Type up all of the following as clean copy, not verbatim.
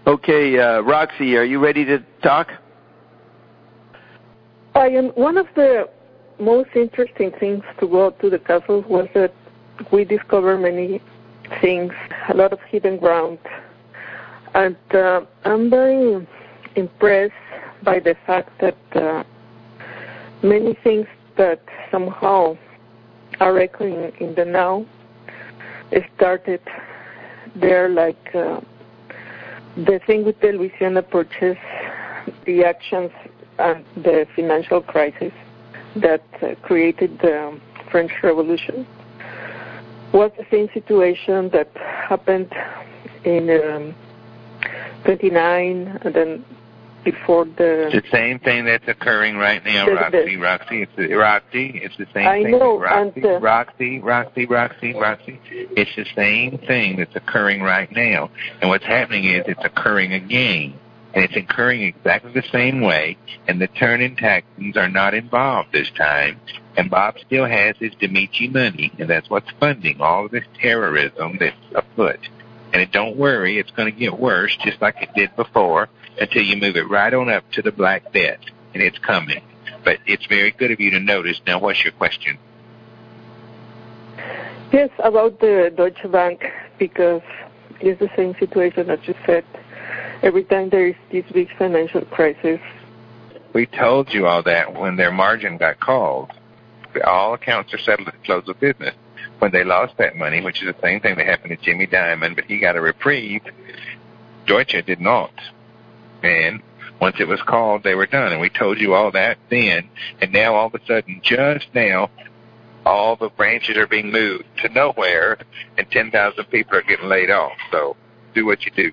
Okay, Roxy, are you ready to talk? I am. One of the most interesting things to go to the castle was that we discovered many things, a lot of hidden ground. And I'm very impressed by the fact that many things that somehow are echoing in the now started there, like the thing with the Louisiana Purchase, the actions and the financial crisis that created the French Revolution was the same situation that happened in 29 and then before the... It's the same thing that's occurring right now, Roxy. It's the same I thing. know, Roxy. It's the same thing that's occurring right now. And what's happening is it's occurring again. And it's occurring exactly the same way. And the turn-in Texans are not involved this time. And Bob still has his Demichi money. And that's what's funding all of this terrorism that's afoot. And don't worry, it's going to get worse just like it did before until you move it right on up to the black debt. And it's coming. But it's very good of you to notice. Now, what's your question? Yes, about the Deutsche Bank, because it's the same situation that you said. Every time there is this big financial crisis. We told you all that when their margin got called. All accounts are settled at close of business. When they lost that money, which is the same thing that happened to Jimmy Dimon, but he got a reprieve, Deutsche did not. And once it was called, they were done. And we told you all that then. And now all of a sudden, just now, all the branches are being moved to nowhere, and 10,000 people are getting laid off. So do what you do.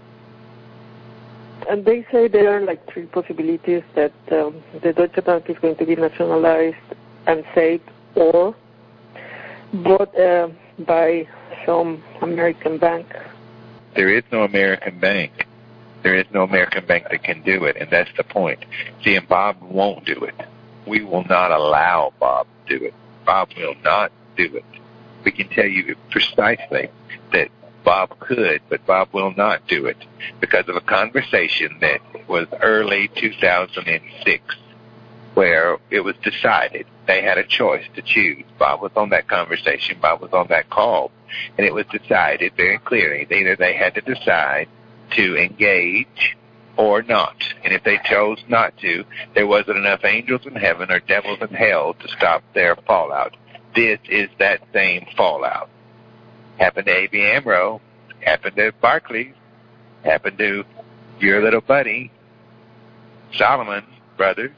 And they say there are like three possibilities, that the Deutsche Bank is going to be nationalized and saved or bought by some American bank. There is no American bank. There is no American bank that can do it, and that's the point. See, and Bob won't do it. We will not allow Bob to do it. Bob will not do it. We can tell you precisely that Bob could, but Bob will not do it because of a conversation that was early 2006 where it was decided they had a choice to choose. Bob was on that conversation. Bob was on that call. And it was decided very clearly that either they had to decide to engage or not. And if they chose not to, there wasn't enough angels in heaven or devils in hell to stop their fallout. This is that same fallout. Happened to A.B. Amro, happened to Barclays, happened to your little buddy, Solomon Brothers,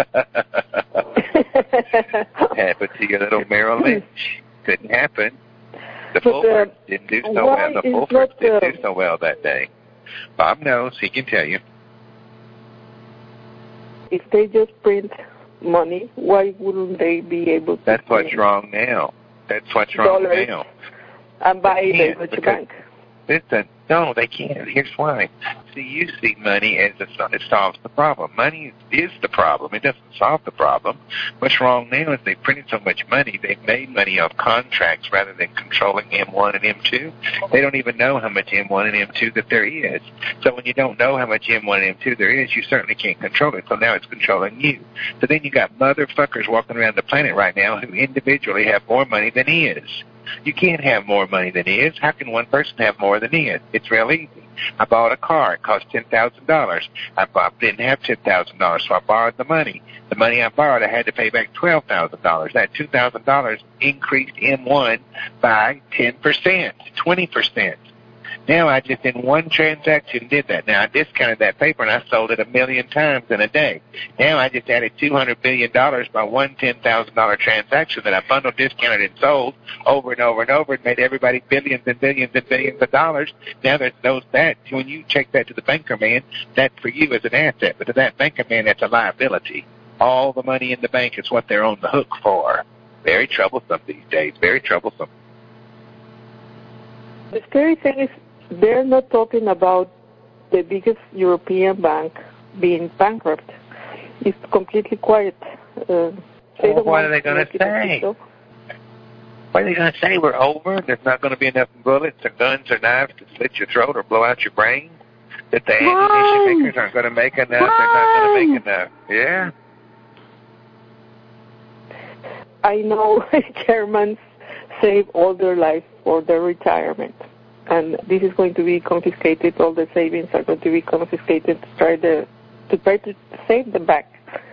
happened to your little Merrill Lynch. Couldn't happen. The Fulford didn't do so well. The Fulford didn't do so well that day. Bob knows. He can tell you. If they just print money, why wouldn't they be able to... That's what's wrong now. That's what's wrong now. And buy the Deutsche Bank. Listen, no, they can't. Here's why. See, you see money as it solves the problem. Money is the problem. It doesn't solve the problem. What's wrong now is they printed so much money, they've made money off contracts rather than controlling M1 and M2. They don't even know how much M1 and M2 that there is. So when you don't know how much M1 and M2 there is, you certainly can't control it. So now it's controlling you. So then you got motherfuckers walking around the planet right now who individually have more money than he is. You can't have more money than he is. How can one person have more than he is? It's real easy. I bought a car. It cost $10,000. I didn't have $10,000, so I borrowed the money. The money I borrowed, I had to pay back $12,000. That $2,000 increased M1 by 10%, 20%. Now I just in one transaction did that. Now I discounted that paper and I sold it 1,000,000 times in a day. Now I just added $200 billion by one $10,000 transaction that I bundled, discounted, and sold over and over and over and made everybody billions and billions and billions of dollars. Now there's that. When you check that to the banker man, that for you is an asset, but to that banker man, that's a liability. All the money in the bank is what they're on the hook for. Very troublesome these days. Very troublesome. The scary thing is, they're not talking about the biggest European bank being bankrupt. It's completely quiet. What are they going to say? What are they going to say? We're over? There's not going to be enough bullets or guns or knives to slit your throat or blow out your brain? that the ammunition makers aren't going to make enough. They're not going to make enough. Yeah. I know Germans save all their life for their retirement, and this is going to be confiscated. All the savings are going to be confiscated to try to save them back.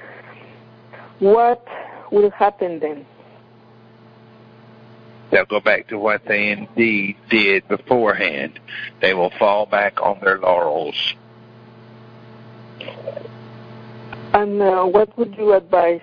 What will happen then? They'll go back to what they indeed did beforehand. They will fall back on their laurels. And what would you advise?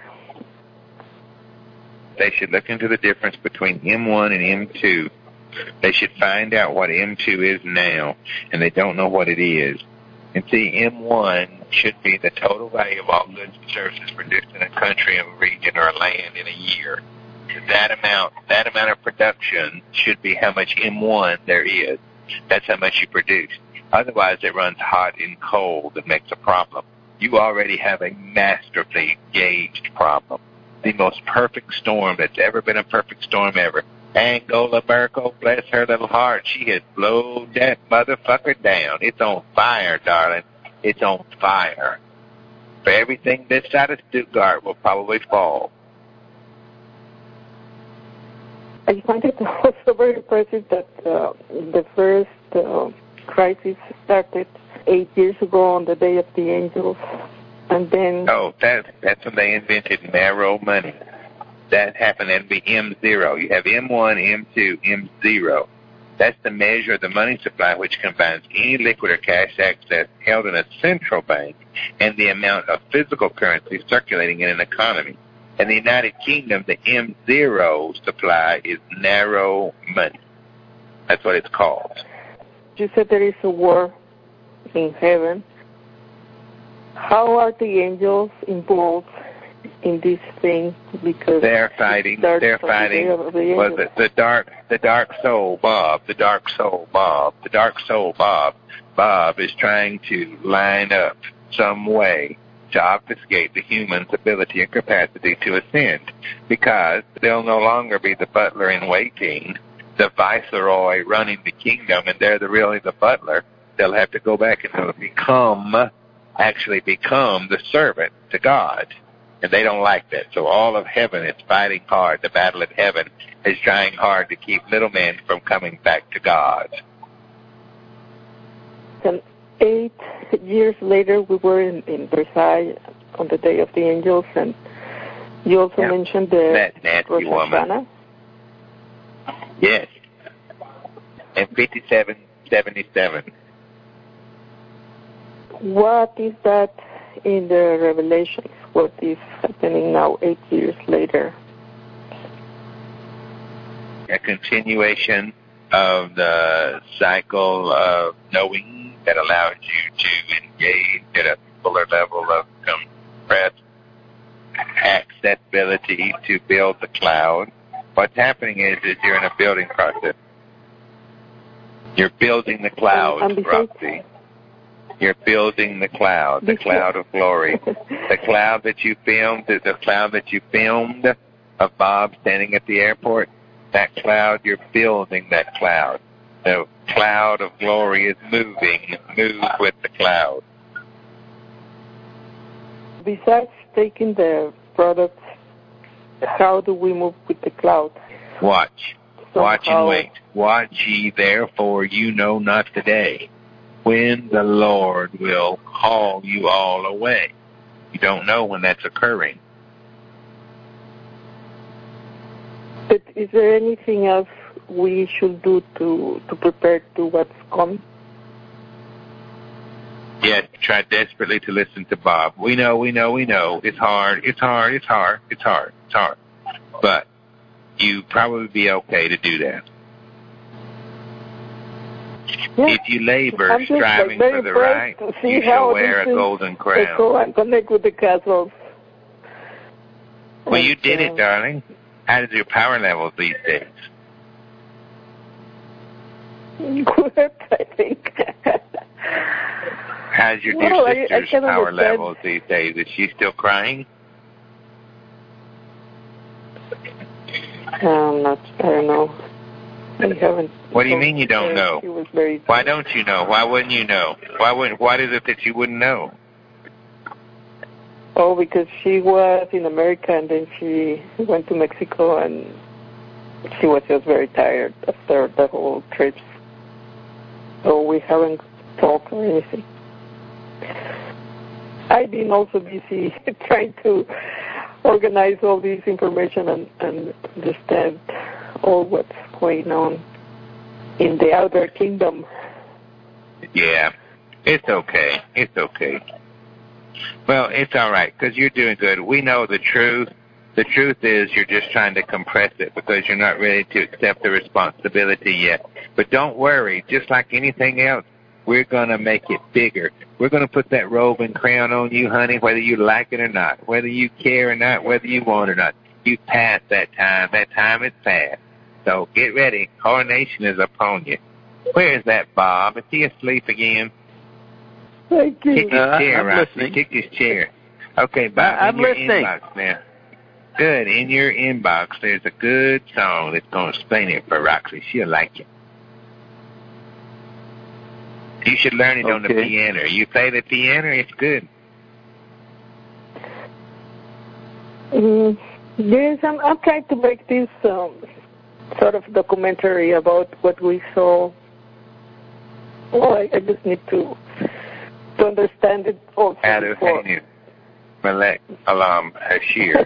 They should look into the difference between M1 and M2. They should find out what M2 is now, and they don't know what it is. And see, M1 should be the total value of all goods and services produced in a country, a region, or a land in a year. That amount of production should be how much M1 there is. That's how much you produce. Otherwise, it runs hot and cold and makes a problem. You already have a masterfully gauged problem. The most perfect storm that's ever been a perfect storm ever. Angola Merkel, bless her little heart, she has blown that motherfucker down. It's on fire, darling. It's on fire. For everything this side of Stuttgart will probably fall. I find it also very impressive that the first crisis started 8 years ago on the Day of the Angels, and then... Oh, that's when they invented narrow money. That happened at the M0. You have M1, M2, M0. That's the measure of the money supply which combines any liquid or cash access held in a central bank and the amount of physical currency circulating in an economy. In the United Kingdom, the M0 supply is narrow money. That's what it's called. You said there is a war in heaven. How are the angels involved in this thing? Because they're fighting. They're fighting. Was it the dark soul Bob? The dark soul Bob. The dark soul Bob. Bob is trying to line up some way to obfuscate the human's ability and capacity to ascend, because they'll no longer be the butler in waiting, the viceroy running the kingdom, and they're really the butler. They'll have to go back and actually become the servant to God, and they don't like that. So all of heaven is fighting hard. The battle of heaven is trying hard to keep little men from coming back to God. And 8 years later, we were in Versailles on the Day of the Angels, and you also mentioned the nasty woman. Yes. And 5777. What is that in the Revelations? What is happening now 8 years later? A continuation of the cycle of knowing that allows you to engage at a fuller level of compressed accessibility to build the cloud. What's happening is you're in a building process. You're building the cloud, Roxy. You're building the cloud of glory. The cloud that you filmed of Bob standing at the airport, that cloud, you're building that cloud. The cloud of glory is moving. Move with the cloud. Besides taking the products, how do we move with the cloud? Watch. Watch and wait. Watch ye therefore, you know not the day, when the Lord will call you all away. You don't know when that's occurring. But is there anything else we should do to prepare to what's coming? Yes, try desperately to listen to Bob. We know. It's hard. But you probably be okay to do that. Yeah. If you labor striving for the right, you shall wear a golden crown. Go and connect with the castles. Well, you did it, darling. How is your power levels these days? Good, I think. How's your dear sister's power levels these days? Is she still crying? I don't know. I haven't. What do you mean you don't know? She was very. Why don't you know? Why wouldn't you know? What is it that you wouldn't know? Oh, because she was in America and then she went to Mexico and she was just very tired after the whole trip. So we haven't talked or anything. I've been also busy trying to organize all this information and understand all what's going on in the outer kingdom. Yeah, it's okay. It's okay. Well, it's all right because you're doing good. We know the truth. The truth is you're just trying to compress it because you're not ready to accept the responsibility yet. But don't worry. Just like anything else, we're going to make it bigger. We're going to put that robe and crown on you, honey, whether you like it or not, whether you care or not, whether you want or not. You've passed that time. That time is past. So get ready. Coronation is upon you. Where is that Bob? Is he asleep again? Thank you. Kick his chair, I'm Roxy. listening. Kick his chair. Okay, Bob, I'm in your listening. inbox now. Good. In your inbox, there's a good song that's going to explain it for Roxy. She'll like it. You should learn it on the piano. You play the piano, it's good. Yes, I'm trying to make this sort of documentary about what we saw. Well, I just need to understand it also. Adolfine Malek Alam Hashir.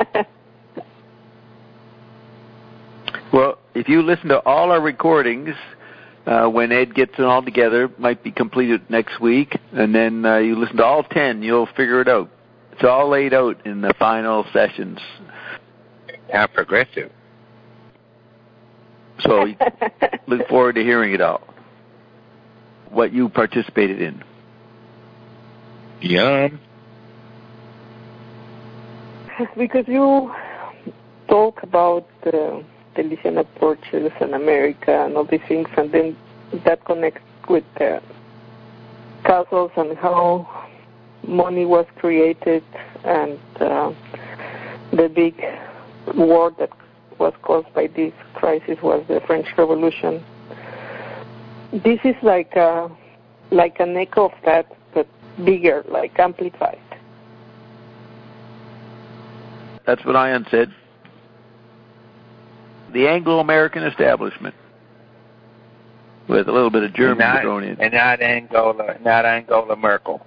Well, if you listen to all our recordings, when Ed gets it all together, might be completed next week, and then you listen to all 10, you'll figure it out. It's all laid out in the final sessions. How progressive. So look forward to hearing it all. What you participated in. Yum. Because you talk about the Louisiana Purchase and America and all these things, and then that connects with the castles and how money was created and the big war that was caused by this crisis was the French Revolution. This is like an echo of that, but bigger, like amplified. That's what Ian said. The Anglo-American establishment, with a little bit of German thrown in. And not Angola Merkel.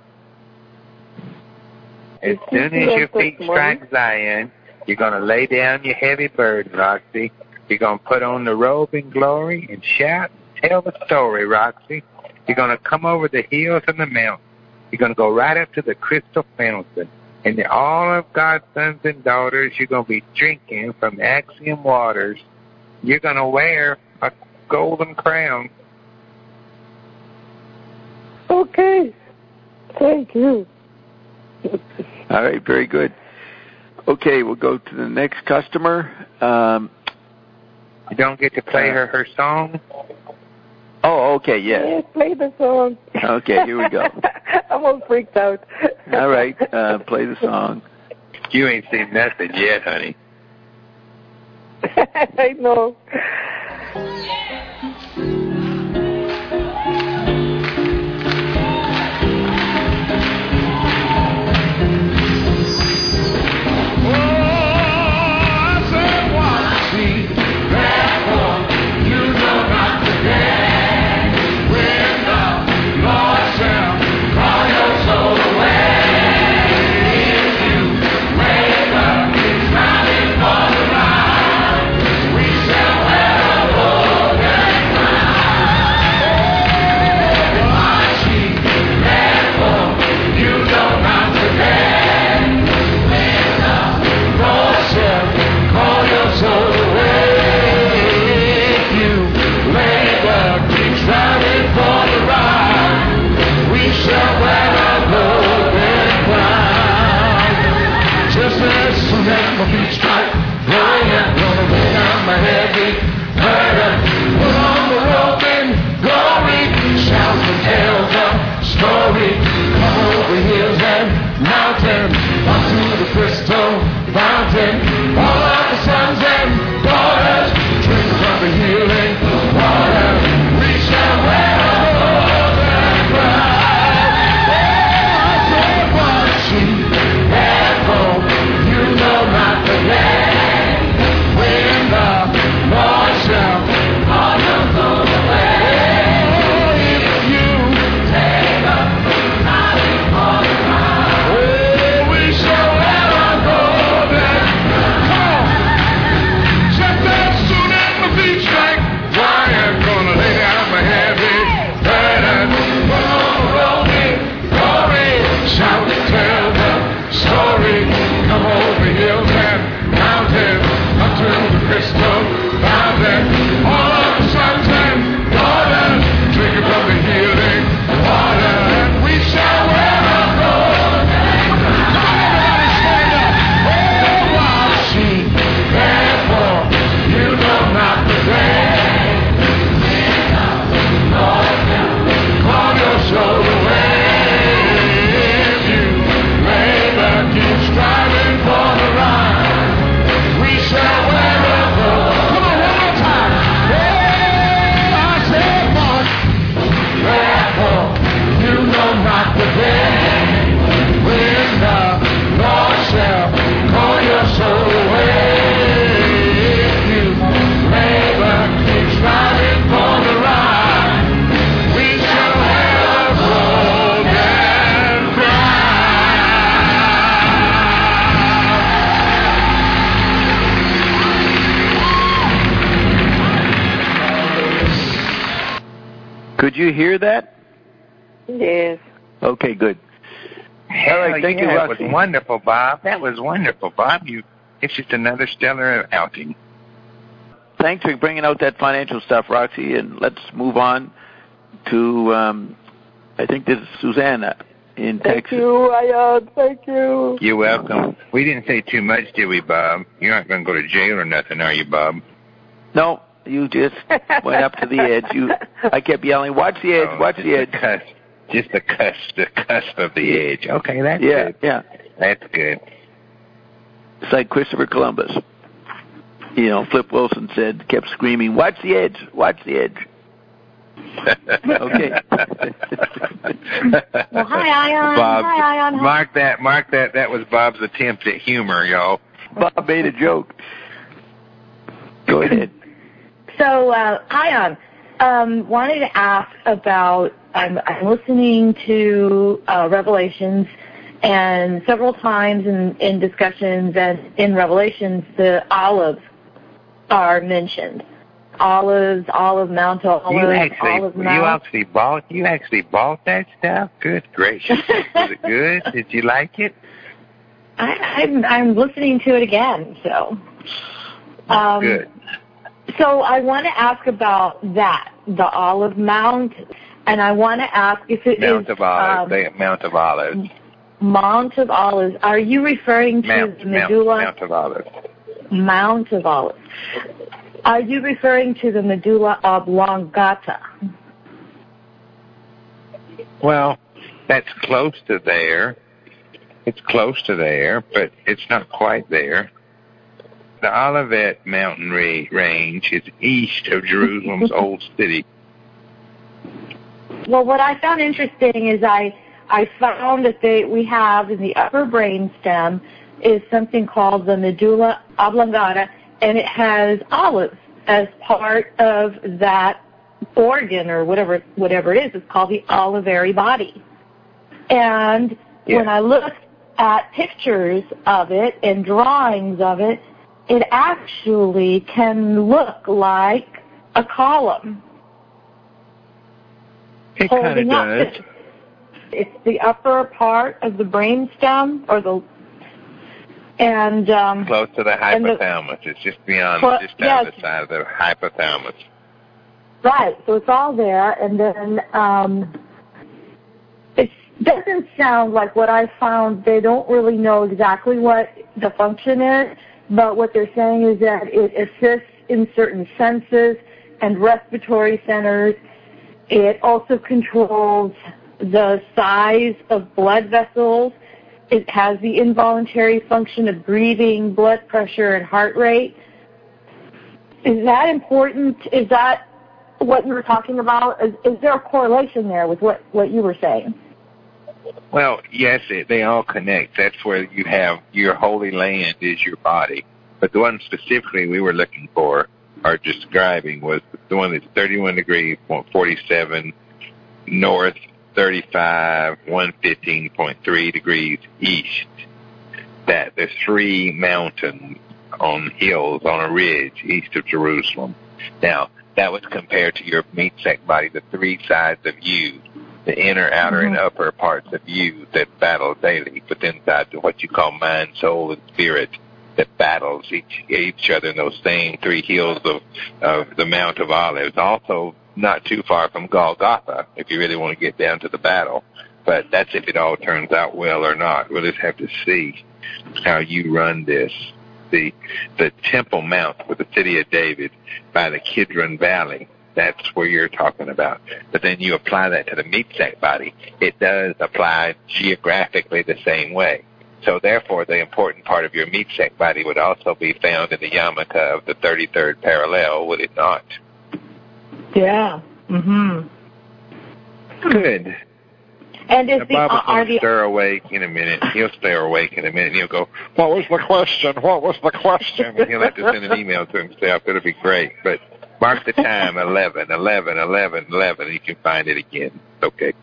As soon as your feet strike Zion, you're going to lay down your heavy burden, Roxy. You're going to put on the robe in glory and shout and tell the story, Roxy. You're going to come over the hills and the mountains. You're going to go right up to the crystal fountain. And all of God's sons and daughters, you're going to be drinking from Axiom waters. You're going to wear a golden crown. Okay. Thank you. All right, very good. Okay, we'll go to the next customer. You don't get to play her song? Oh, okay, yes. Yes, play the song. Okay, here we go. I'm all freaked out. All right, play the song. You ain't seen nothing yet, honey. I know. We shall have you hear that? Yes. Okay, good. Hell, All right, thank you, that Roxy. was wonderful, Bob. That was wonderful, Bob. It's just another stellar outing. Thanks for bringing out that financial stuff, Roxy, and let's move on to, I think this is Susanna in Texas. Thank you, Ian. Thank you. You're welcome. We didn't say too much, did we, Bob? You're not going to go to jail or nothing, are you, Bob? No, you just went up to the edge. I kept yelling, watch the edge, watch the edge. Just the cusp of the edge. Okay, that's good. Yeah. That's good. It's like Christopher Columbus. You know, Flip Wilson kept screaming, watch the edge, watch the edge. Okay. Well, hi, Ion. Bob, hi, Ion. Mark that. That was Bob's attempt at humor, y'all. Bob made a joke. Go ahead. So, Ion, wanted to ask about, I'm listening to Revelations, and several times in discussions and in Revelations, the olives are mentioned. Olives, Mount Olive, Olive Mount. You actually bought that stuff? Good gracious. Was it good? Did you like it? I'm listening to it again, so. Good. So I want to ask about that, the Olive Mount, and I want to ask if it Mount is... of Olives. Mount of Olives. Mount of Olives. Are you referring to the medulla? Mount of Olives. Mount of Olives. Are you referring to the medulla oblongata? Well, that's close to there. It's close to there, but it's not quite there. The Olivet mountain range is east of Jerusalem's old city. Well, what I found interesting is I found that we have in the upper brainstem is something called the medulla oblongata, and it has olives as part of that organ or whatever it is. It's called the olivary body. And when I looked at pictures of it and drawings of it, it actually can look like a column. It kind of does. It's the upper part of the brainstem, close to the hypothalamus. It's just beyond, just down the side of the hypothalamus. Right. So it's all there, and then it doesn't sound like what I found. They don't really know exactly what the function is, but what they're saying is that it assists in certain senses and respiratory centers. It also controls the size of blood vessels. It has the involuntary function of breathing, blood pressure, and heart rate. Is that important? Is that what you were talking about? Is there a correlation there with what you were saying? Well, yes, they all connect. That's where you have your holy land is your body. But the one specifically we were looking for or describing was the one that's 31 degrees, 47 north, 35, 115.3 degrees east. That there's 3 mountains on hills on a ridge east of Jerusalem. Now, that was compared to your meat sac body, the 3 sides of you, the inner, outer, and upper parts of you that battle daily, but inside to what you call mind, soul, and spirit that battles each other in those same 3 hills of the Mount of Olives. Also, not too far from Golgotha, if you really want to get down to the battle. But that's if it all turns out well or not. We'll just have to see how you run this. The Temple Mount with the city of David by the Kidron Valley, that's where you're talking about. But then you apply that to the meat sac body. It does apply geographically the same way. So therefore, the important part of your meat sac body would also be found in the yarmulke of the 33rd parallel, would it not? Yeah. Mm-hmm. Good. And is Bob will stir awake in a minute. He'll stir awake in a minute, and he'll go, what was the question? What was the question? And he'll have to send an email to himself. It'll be great. But mark the time, 11. You can find it again. Okay.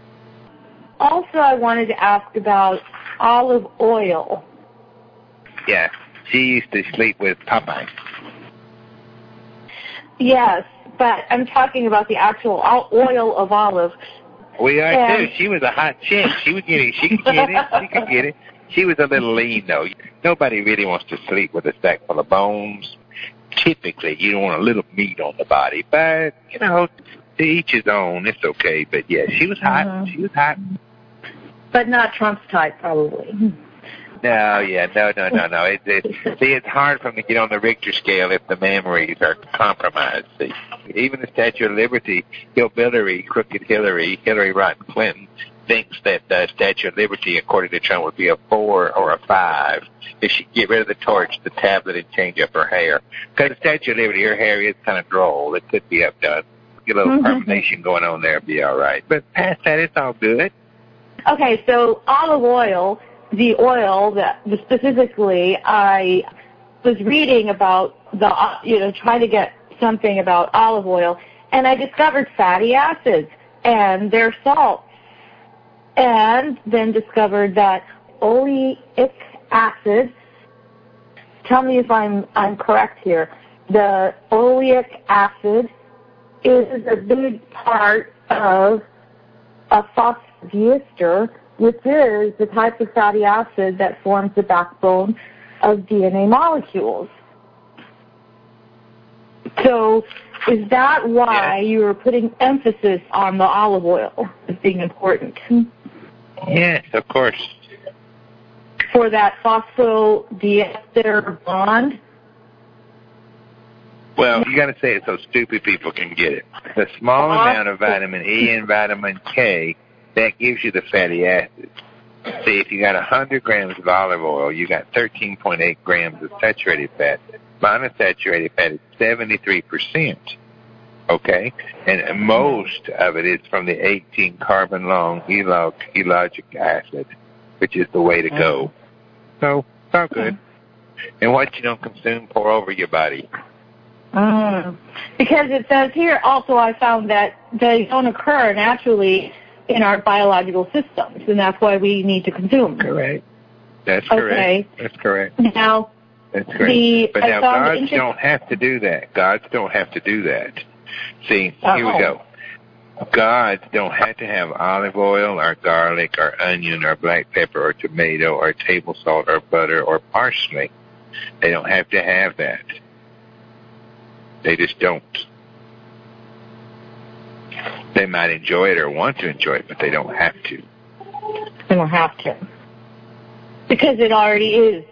Also, I wanted to ask about olive oil. Yeah. She used to sleep with Popeye. Yes, but I'm talking about the actual oil of olive. We are too. She was a hot chick. She could get it. She could get it. She was a little lean, though. Nobody really wants to sleep with a sack full of bones. Typically, you don't want a little meat on the body. But, to each his own. It's okay. But, yeah, she was hot. Mm-hmm. She was hot. But not Trump's type, probably. No. It's hard for them to get on the Richter scale if the memories are compromised. See? Even the Statue of Liberty, Hillbilly, Crooked Hillary Rotten Clinton, thinks that the Statue of Liberty, according to Trump, would be a 4 or a 5 if she get rid of the torch, the tablet, and change up her hair. Because the Statue of Liberty, her hair is kind of droll. It could be updone. Get a little permanation going on there, be all right. But past that, it's all good. Okay, so olive oil, the oil that specifically I was reading about trying to get something about olive oil, and I discovered fatty acids and their salts, and then discovered that oleic acid, tell me if I'm correct here, the oleic acid is a big part of a phosphodiester, which is the type of fatty acid that forms the backbone of DNA molecules. So is that why you were putting emphasis on the olive oil as being important? Yes, of course. For that phosphodiester bond? Well, you got to say it so stupid people can get it. The small amount of vitamin E and vitamin K, that gives you the fatty acids. See, if you got 100 grams of olive oil, you got 13.8 grams of saturated fat. Monounsaturated fat is 73%. Okay? And most of it is from the 18 carbon long ellagic acid, which is the way to go. So, it's all good. And what you don't consume, pour over your body. Because it says here also I found that they don't occur naturally in our biological systems, and that's why we need to consume. Correct. That's correct. Okay. That's correct. Now, that's correct. But now gods don't have to do that. Gods don't have to do that. See, here we go. Gods don't have to have olive oil or garlic or onion or black pepper or tomato or table salt or butter or parsley. They don't have to have that. They just don't. They might enjoy it or want to enjoy it, but they don't have to. They don't have to. Because it already is.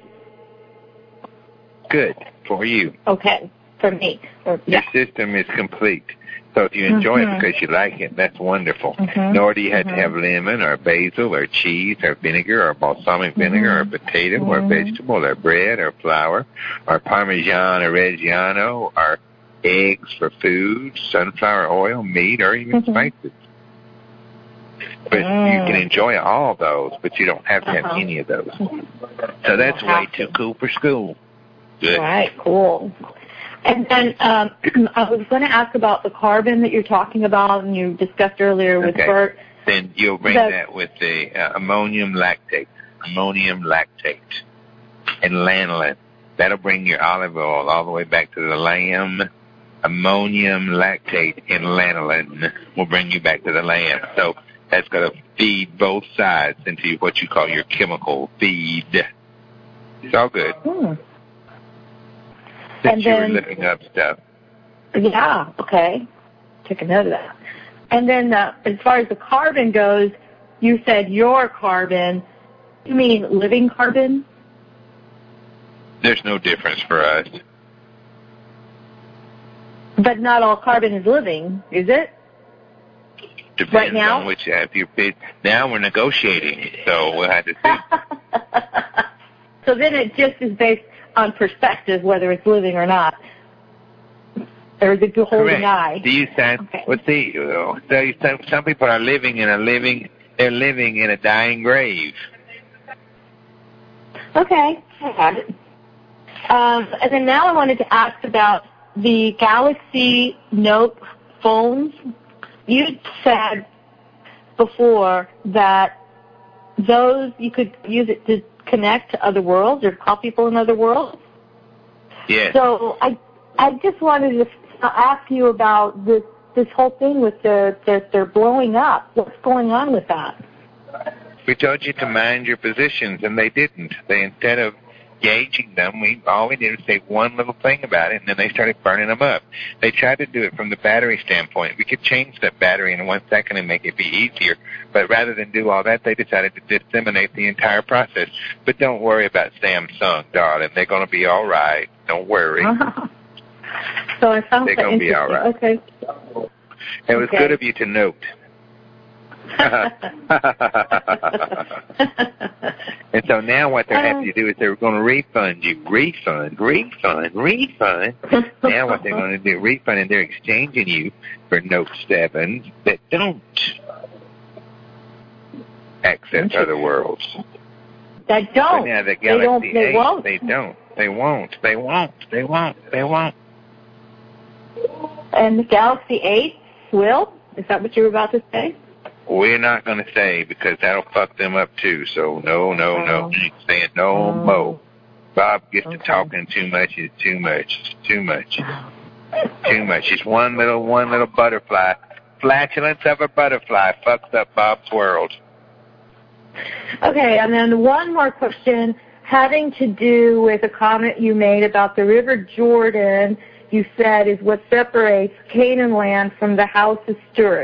Good for you. Okay, for me. Your system is complete. So if you enjoy it because you like it, that's wonderful. Nor do you have to have lemon or basil or cheese or vinegar or balsamic vinegar or potato or vegetable or bread or flour or Parmesan or Reggiano or eggs for food, sunflower oil, meat, or even spices. But you can enjoy all those, but you don't have to have any of those. So that's way too cool for school. Good. All right, cool. And then I was going to ask about the carbon that you're talking about and you discussed earlier with Bert. Then you'll bring that with the ammonium lactate and lanolin. That'll bring your olive oil all the way back to the lamb. Ammonium lactate and lanolin will bring you back to the lamb. So that's going to feed both sides into what you call your chemical feed. It's all good. Since you were looking up stuff. Yeah, okay. Take a note of that. And then as far as the carbon goes, you said your carbon. You mean living carbon? There's no difference for us. But not all carbon is living, is it? Depends right now? On which if you bid. Now we're negotiating, so we'll have to see. So then it just is based on perspective, whether it's living or not. Or is it to hold an eye? Do you sound? Well, see, some people are living in they're living in a dying grave. Okay, I got it. And then now I wanted to ask about the Galaxy Note phones. You said before that those you could use it to connect to other worlds or call people in other worlds. Yes. So I just wanted to ask you about this whole thing with they're blowing up. What's going on with that? We told you to mind your positions, and they didn't. They, instead of gauging them, all we did was say one little thing about it, and then they started burning them up. They tried to do it from the battery standpoint. We could change that battery in 1 second and make it be easier, but rather than do all that, they decided to disseminate the entire process. But don't worry about Samsung, darling. They're going to be all right. Don't worry. So I found they're going to be all right. Okay. It was good of you to note. And so now what they're having to do is they're going to refund you. Refund. Now what they're going to do, refund, and they're exchanging you for Note 7s that don't access other worlds. That don't. But now the Galaxy they 8, won't. They won't. And the Galaxy 8 will? Is that what you were about to say? We're not going to say, because that'll fuck them up too. So no. You ain't saying no more. Bob gets to talking too much. It's too much. It's one little butterfly. Flatulence of a butterfly fucks up Bob's world. Okay, and then one more question having to do with a comment you made about the River Jordan. You said is what separates Canaan land from the House of Stuart.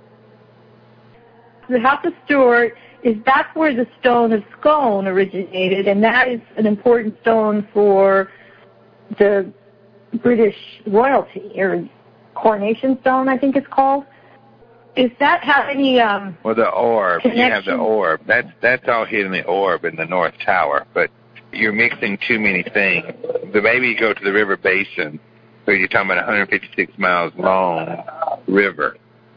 The House of Stuart that's where the stone of Scone originated, and that is an important stone for the British royalty, or coronation stone, I think it's called. Is that have any well, the orb. connection? You have the orb. That's all hidden in the orb in the North Tower, but you're mixing too many things. Maybe you go to the river basin, so you're talking about a 156 miles long river.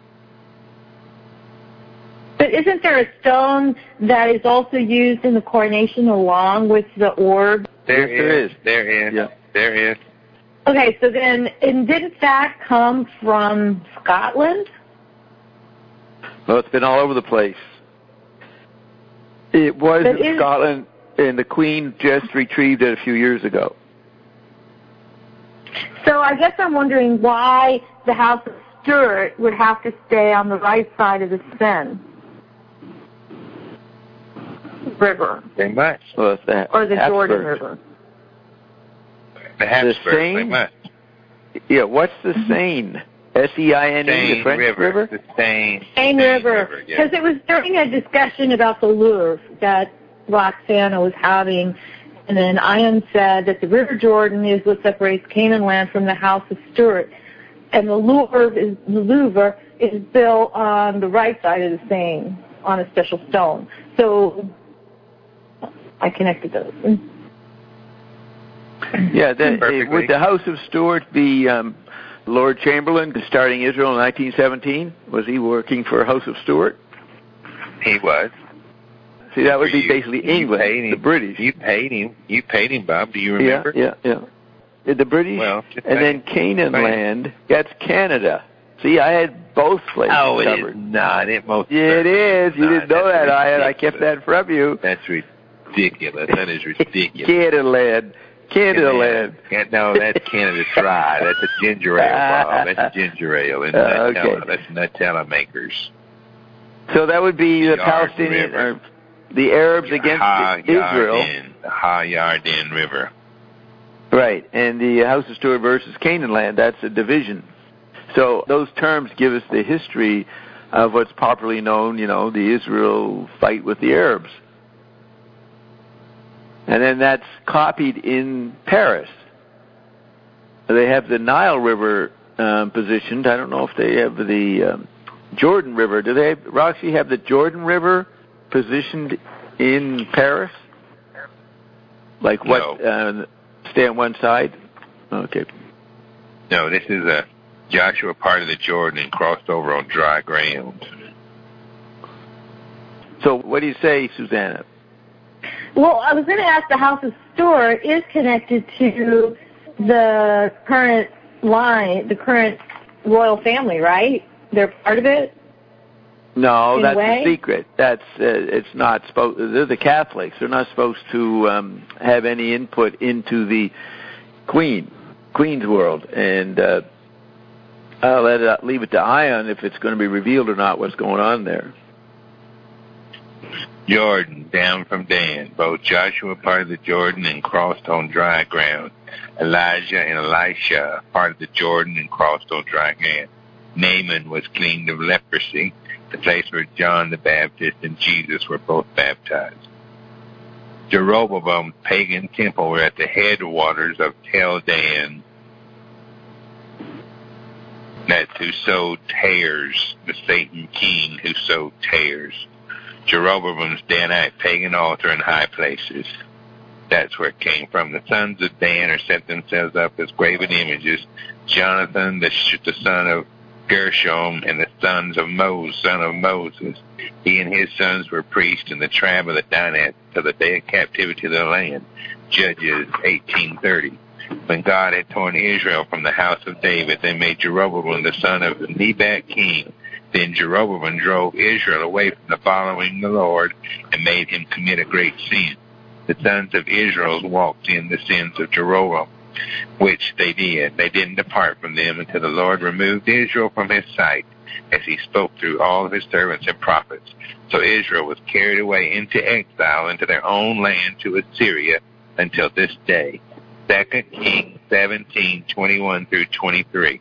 But isn't there a stone that is also used in the coronation along with the orb? There is. Yeah. There is. Okay, so then, and didn't that come from Scotland? Well, it's been all over the place. It was in Scotland, and the Queen just retrieved it a few years ago. So I guess I'm wondering why the House of Stuart would have to stay on the right side of the Seine River. They must. Well, it's or the Habsburg. Jordan River. The Habsburg, Seine? they must. Yeah, what's the Seine? S-E-I-N-E, the French river? The Seine River. Because it was during a discussion about the Louvre that Roxana was having, and then Ian said that the River Jordan is what separates Canaan land from the House of Stuart, and the Louvre is built on the right side of the Seine on a special stone. So I connected those. Yeah, would the House of Stuart be Lord Chamberlain starting Israel in 1917? Was he working for House of Stuart? He was. See, that would be basically England, the British. You paid him, Bob. Do you remember? Yeah. The British, and then Canaan land, that's Canada. See, I had both places covered. It is not. It is. You didn't know that, I kept that from you. That's ridiculous. That is ridiculous. Canada land. No, that's Canada Dry. That's a ginger ale, Bob. That's a ginger ale. And that's Nutella makers. So that would be the Palestinian, or the Arabs against Israel. The Ha Yarden River. Right, and the House of Stuart versus Canaan land, that's a division. So those terms give us the history of what's popularly known, the Israel fight with the Arabs. And then that's copied in Paris. They have the Nile River positioned. I don't know if they have the Jordan River. Do they, Roxy, have the Jordan River positioned in Paris? Like what? No. Stay on one side? Okay. No, this is Joshua part of the Jordan and crossed over on dry ground. So what do you say, Susanna? Well, I was going to ask, the House of Stuart is connected to the current line, the current royal family, right? They're part of it? No, that's a secret. That's it's not supposed. They're the Catholics. They're not supposed to have any input into the Queen's world, and I'll leave it to Ion if it's going to be revealed or not what's going on there. Jordan, down from Dan. Both Joshua parted the Jordan and crossed on dry ground. Elijah and Elisha parted the Jordan and crossed on dry ground. Naaman was cleaned of leprosy, the place where John the Baptist and Jesus were both baptized. Jeroboam's pagan temple were at the headwaters of Tel Dan. That's who sowed tares, the Satan king who sowed tares. Jeroboam's Danite pagan altar in high places. That's where it came from. The sons of Dan are set themselves up as graven images. Jonathan, the son of Gershom, and the sons of Moses, son of Moses. He and his sons were priests in the tribe of the Danites till the day of captivity of the land. Judges 18:30. When God had torn Israel from the house of David, they made Jeroboam the son of Nebat king. Then Jeroboam drove Israel away from the following the Lord and made him commit a great sin. The sons of Israel walked in the sins of Jeroboam, which they did. They didn't depart from them until the Lord removed Israel from his sight, as he spoke through all of his servants and prophets. So Israel was carried away into exile into their own land to Assyria until this day. 2 Kings 17:21 through 23.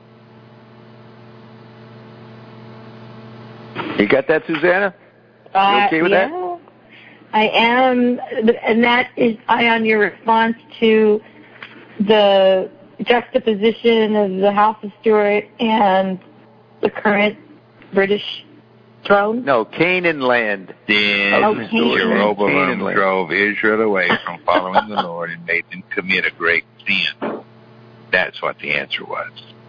You got that, Susanna? You okay with that? I am, and that is, Ion, your response to the juxtaposition of the House of Stuart and the current British throne? No, Canaan land. Then Jeroboam drove Israel away from following the Lord and made them commit a great sin. That's what the answer was.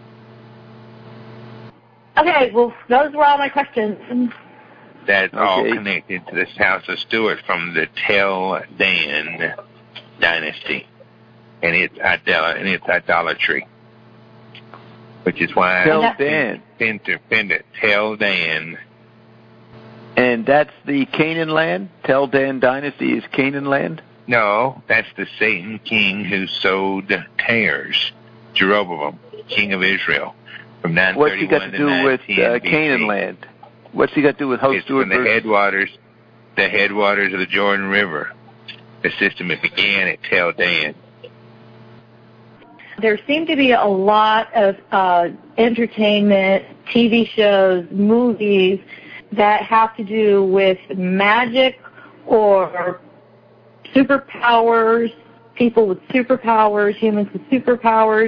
Okay, well, those were all my questions. That's all connected to this House of Stuart from the Tel Dan dynasty, and it's idolatry, which is why Tel Dan. Tel Dan. And that's the Canaan land? Tel Dan dynasty is Canaan land? No, that's the Satan king who sowed tares. Jeroboam, king of Israel, from 931 What's he got to do with Canaan land? What's he got to do with House Stuart? From the headwaters of the Jordan River. The system that began at Tel Dan. There seem to be a lot of entertainment, TV shows, movies that have to do with magic or superpowers, people with superpowers, humans with superpowers.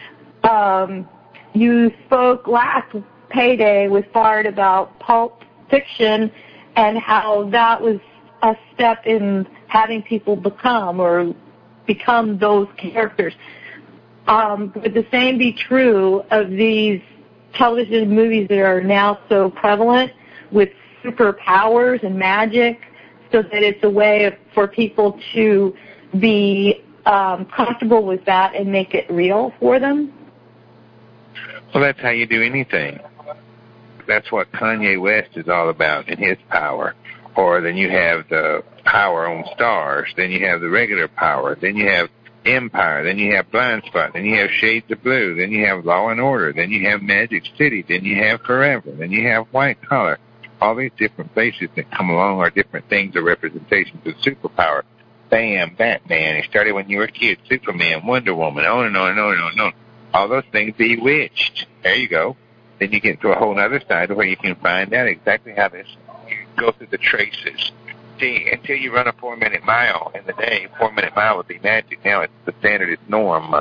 You spoke last payday with Bart about Pulp Fiction and how that was a step in having people become those characters. Would the same be true of these television movies that are now so prevalent with superpowers and magic, so that it's a way for people to be comfortable with that and make it real for them? Well, that's how you do anything. That's what Kanye West is all about in his power. Or then you have the power on Stars, then you have the regular power, then you have Empire, then you have Blind Spot, then you have Shades of Blue, then you have Law and Order, then you have Magic City, then you have Forever, then you have White Collar. All these different places that come along are different things or representations of superpower. Bam, Batman, it started when you were a kid, Superman, Wonder Woman, on and on and on and on and on. All those things bewitched. There you go. Then you get to a whole other side where you can find out exactly how this, you go through the traces. See, until you run a 4-minute mile in the day, 4-minute mile would be magic. Now it's the standard, it's norm.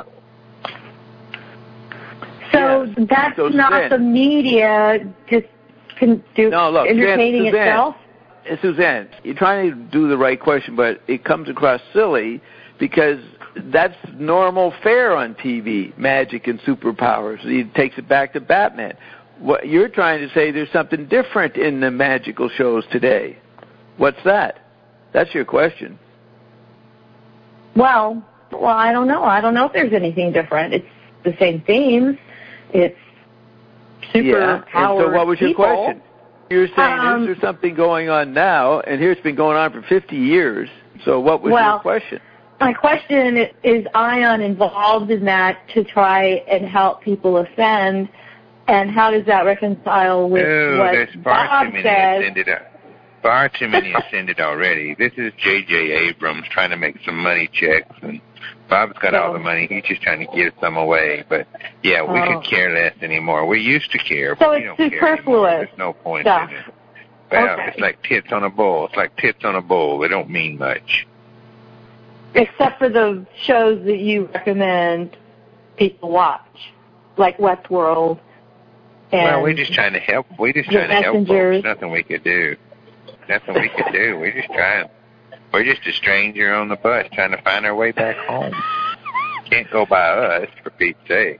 So that's not the media just entertaining itself? Suzanne, you're trying to do the right question, but it comes across silly because that's normal fare on TV, magic and superpowers. It takes it back to Batman. What you're trying to say, there's something different in the magical shows today. What's that? That's your question. Well, I don't know. I don't know if there's anything different. It's the same themes. It's superpower. And so what was your question? You're saying there's something going on now, and here it's been going on for 50 years. So what was your question? My question is Ion involved in that to try and help people ascend And how does that reconcile with what there's Bob says? Far too many ascended already. This is J.J. Abrams trying to make some money checks, and Bob's got all the money. He's just trying to give some away. But, yeah, we could care less anymore. We used to care, but we don't care anymore. There's no point in it. Well, It's like tits on a bowl. It's like tits on a bowl. They don't mean much. Except for the shows that you recommend people watch, like Westworld. Well, we're just trying to help. We're just trying to help folks. Nothing we could do. Nothing we could do. We're just trying. We're just a stranger on the bus trying to find our way back home. Can't go by us, for Pete's sake.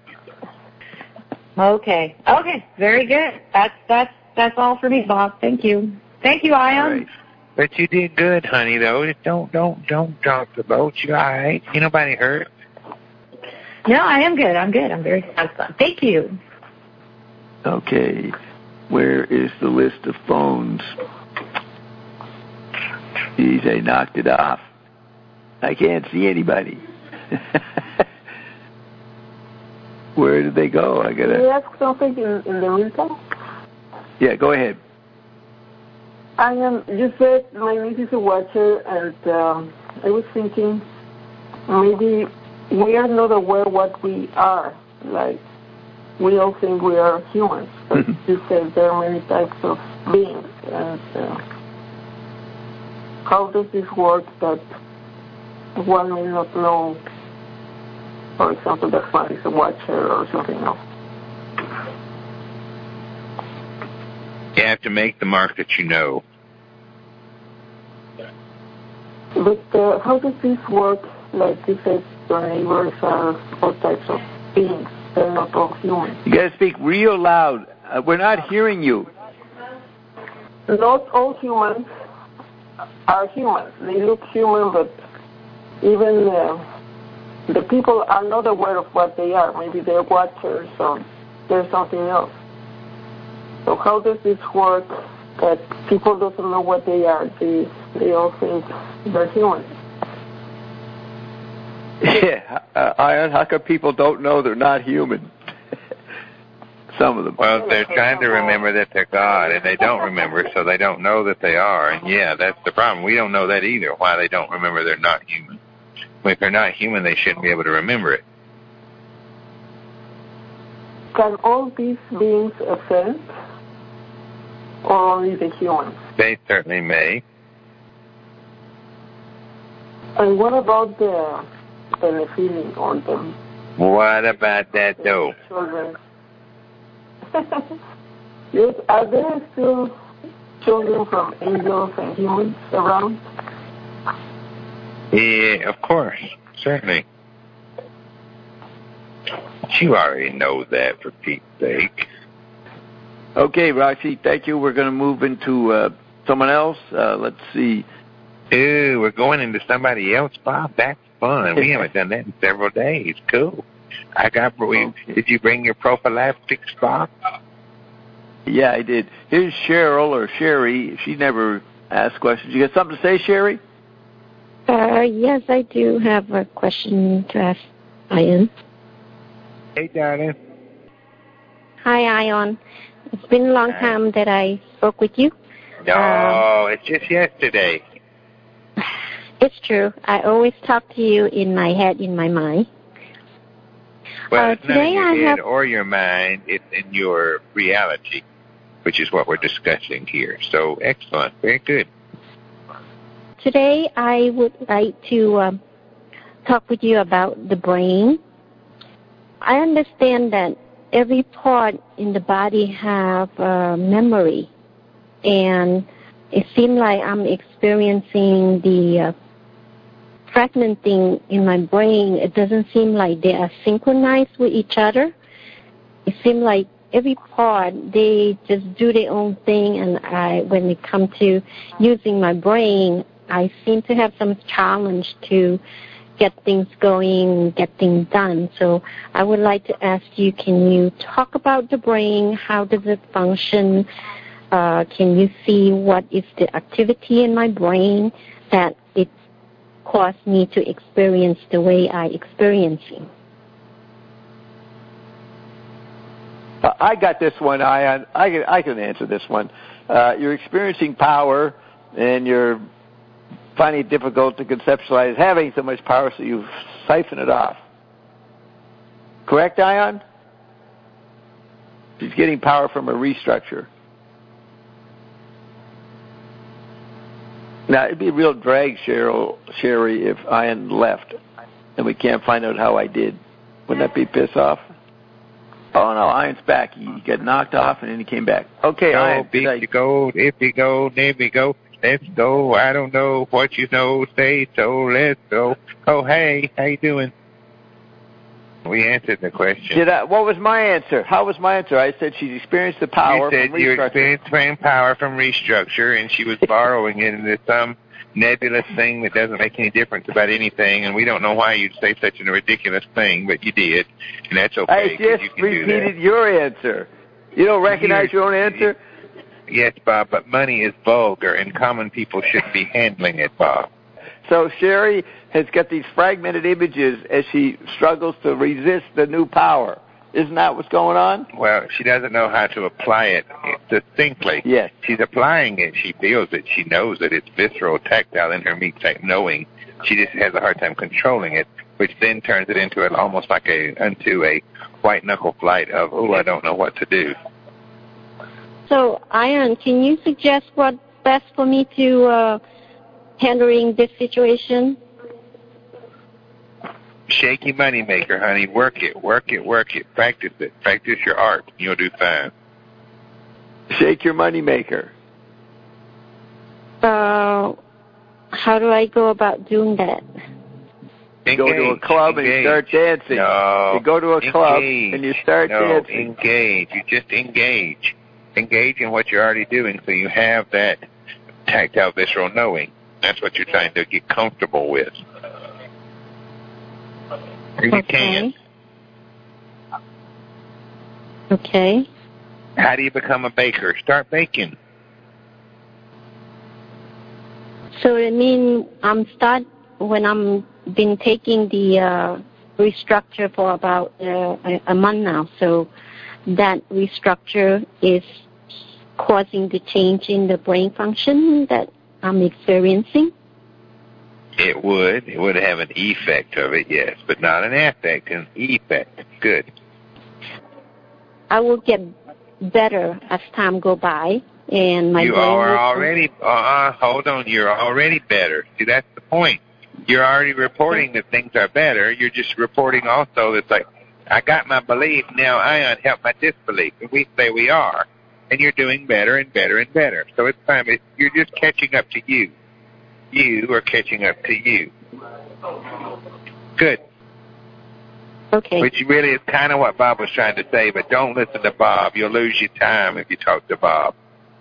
Okay. Very good. That's all for me, Bob. Thank you. Thank you, Ion. Right. But you did good, honey. Though don't drop the boat. You all right? Ain't nobody hurt. No, I am good. I'm good. I'm very satisfied. Thank you. Okay. Where is the list of phones? Geez, they knocked it off. I can't see anybody. Where did they go? Can you ask something in the meantime? Yeah, go ahead. You said my niece is a watcher, and I was thinking maybe we are not aware what we are. Like, we all think we are humans, but you said there are many types of beings, and how does this work that one may not know, for example, that one is a watcher or something else? You have to make the mark that you know. But how does this work? Like you said, your neighbors are all types of beings. They're not all humans. You got to speak real loud. We're not hearing you. Not all humans are humans. They look human, but even the people are not aware of what they are. Maybe they're watchers or there's something else. So how does this work that people don't know what they are? They all think they're humans. Yeah, Ion, how come people don't know they're not human? Some of them. Well, they're trying to remember that they're God, and they don't remember, so they don't know that they are. And, yeah, that's the problem. We don't know that either, why they don't remember they're not human. If they're not human, they shouldn't be able to remember it. Can all these beings ascend, or only the humans? They certainly may. And what about the Nephilim or them? What about that, though? Children. Yes, are there still children from angels and humans around? Yeah, of course. Certainly. You already know that, for Pete's sake. Okay, Roxy, thank you. We're going to move into someone else. Let's see. Ooh, we're going into somebody else, Bob. That's fun. We haven't done that in several days. Cool. Did you bring your prophylactics, Bob? Yeah, I did. Here's Cheryl or Sherry. She never asked questions. You got something to say, Sherry? Yes, I do have a question to ask Ion. Hey, darling. Hi, Ion. It's been a long time that I spoke with you. No, it's just yesterday. It's true. I always talk to you in my head, in my mind. Well, it's not in your head or your mind. It's in your reality, which is what we're discussing here. So, excellent. Very good. Today, I would like to talk with you about the brain. I understand that every part in the body have memory, and it seems like I'm experiencing the fragmenting in my brain. It doesn't seem like they are synchronized with each other. It seems like every part, they just do their own thing, and when it comes to using my brain, I seem to have some challenge to get things going, get things done. So I would like to ask you, can you talk about the brain? How does it function? Can you see what is the activity in my brain that it caused me to experience the way I experiencing? I got this one, Ion. I can answer this one. You're experiencing power, and you're finding it difficult to conceptualize having so much power, so you siphon it off. Correct, Ion? She's getting power from a restructure. Now, it'd be a real drag, Sherry, if Ion left, and we can't find out how I did. Wouldn't that be piss off? Oh, no, Ion's back. He got knocked off, and then he came back. Okay, Ion. If you go, there we go. Let's go. I don't know what you know. Say so. Let's go. Oh, hey, how you doing? We answered the question. What was my answer? How was my answer? I said she's experienced the power from restructure. You said you experienced power from restructure, and she was borrowing it into some nebulous thing that doesn't make any difference about anything, and we don't know why you'd say such a ridiculous thing, but you did, and that's okay. I just repeated your answer. You don't recognize your own answer? Yes, Bob, but money is vulgar, and common people should be handling it, Bob. So Sherry has got these fragmented images as she struggles to resist the new power. Isn't that what's going on? Well, she doesn't know how to apply it distinctly. Yes. She's applying it. She feels it. She knows that it's visceral, tactile in her meat type knowing. She just has a hard time controlling it, which then turns it into almost like a white knuckle flight of, I don't know what to do. So, Ion, can you suggest what's best for me to handling this situation? Shaky moneymaker, honey. Work it. Practice it. Practice your art. You'll do fine. Shake your moneymaker. How do I go about doing that? You go to a club and you start dancing. No. You go to a club and you start dancing. Engage. You just engage. Engage in what you're already doing so you have that tactile, visceral knowing. That's what you're trying to get comfortable with. You can. Okay. How do you become a baker? Start baking. So it means when I'm been taking the restructure for about a month now. So that restructure is causing the change in the brain function that I'm experiencing. It would have an effect of it, yes, but not an affect, an effect. Good. I will get better as time go by, and my you are already. Hold on, you're already better. See, that's the point. You're already reporting that things are better. You're just reporting also that's like, I got my belief, now I help my disbelief, and we say we are, and you're doing better and better and better. So it's time. You're just catching up to you. You are catching up to you. Good. Okay. Which really is kind of what Bob was trying to say, but don't listen to Bob. You'll lose your time if you talk to Bob.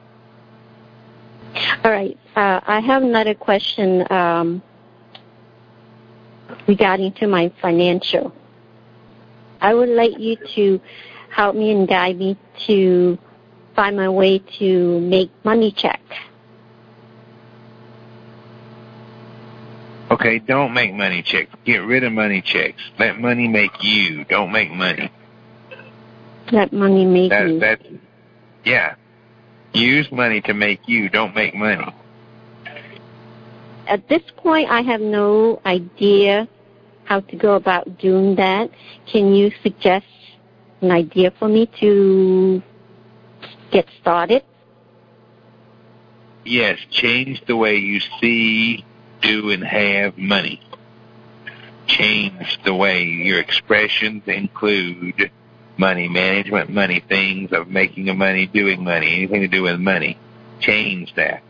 All right. I have another question regarding to my financial. I would like you to help me and guide me to find my way to make money check. Okay, don't make money checks. Get rid of money checks. Let money make you. Don't make money. Let money make me. Yeah. Use money to make you. Don't make money. At this point, I have no idea how to go about doing that. Can you suggest an idea for me to get started? Yes, change the way you see, do, and have money. Change the way your expressions include money management, money things of making of money, doing money, anything to do with money. Change that.